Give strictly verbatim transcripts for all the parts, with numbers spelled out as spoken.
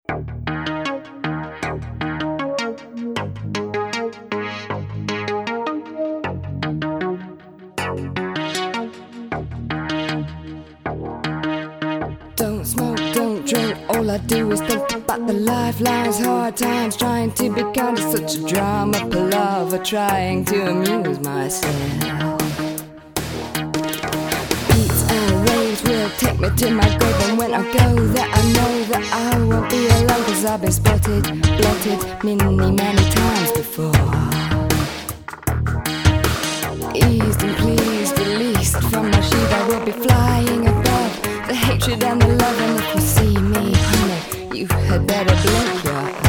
Don't smoke, don't drink, all I do is think about the lifelines, hard times, trying to be kind of such a drama, palaver, trying to amuse myself. Beats and raves will take me to my grave, and when I go there I know that I won't be alone, cause I've been spotted, blotted many, many times before. Eased and pleased, released from my sheath, I will be flying above the hatred and the love, and if you see me, honey, you had better blink your eyes.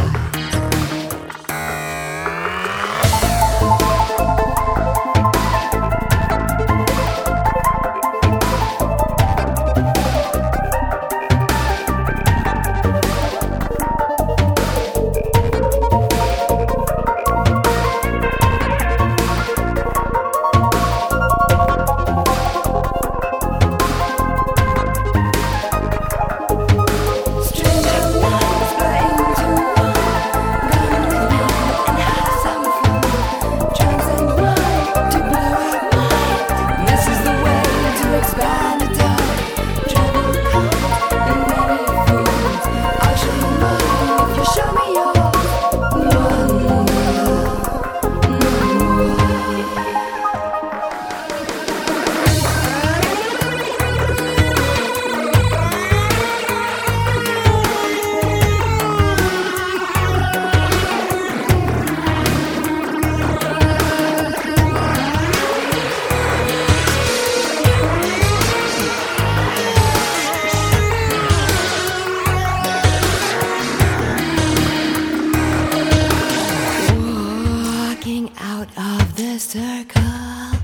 Circle.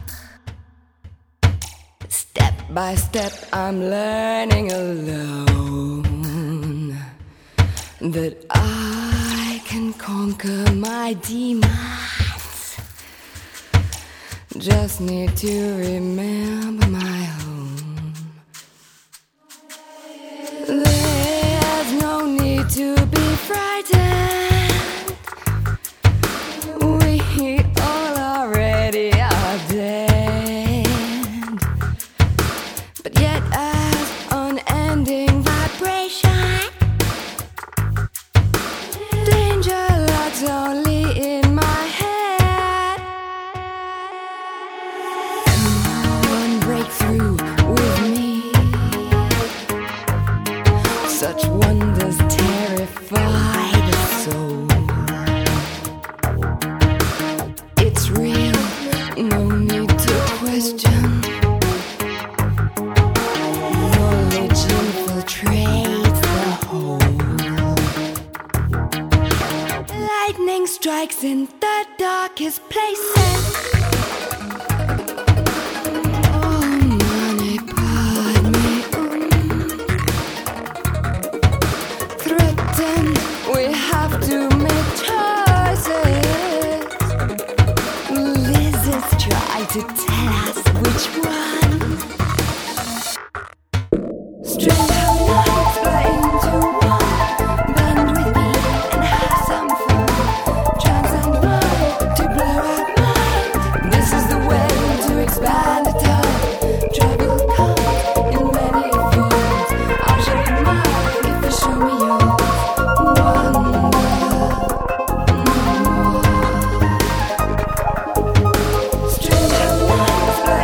Step by step I'm learning alone that I can conquer my demons. Just need to remember my home. There's no need to be frightened. We all already are dead, but yet as unending vibration, danger lurks only in my head. Come on, break through with me. Such wonders terrify the soul. It's real, no need to question. Knowledge infiltrates the whole. Lightning strikes in the darkest places. Oh, money, pardon me. Threatened, we have to make choices. Lizards try to tell us which one. Stretch out lines, fly into one. Bend with me and have some fun. Transcend mind to blow out mind. This is the way to expand the time. Trouble comes in many forms. I'll show you mine if you show me yours. One more. Strange how lines fly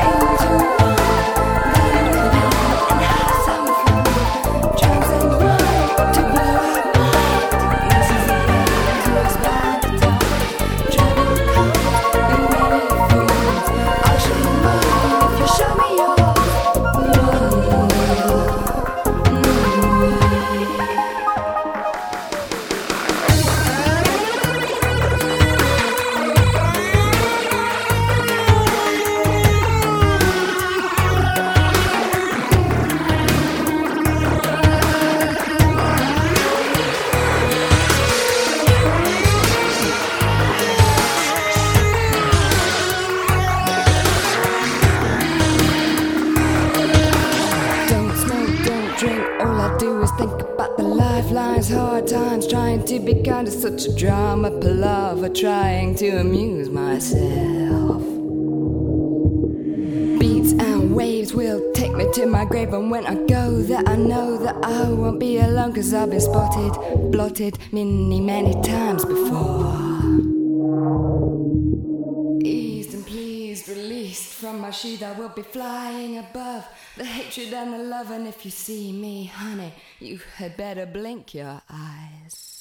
Sometimes trying to be kind is such a drama, palaver, trying to amuse myself. Beats and waves will take me to my grave, and when I go there I know that I won't be alone, 'cause I've been spotted, blotted many, many times before. Eased and pleased, released from my sheath, I will be flying above the hatred and the love, and if you see me, honey, you had better blink your eyes.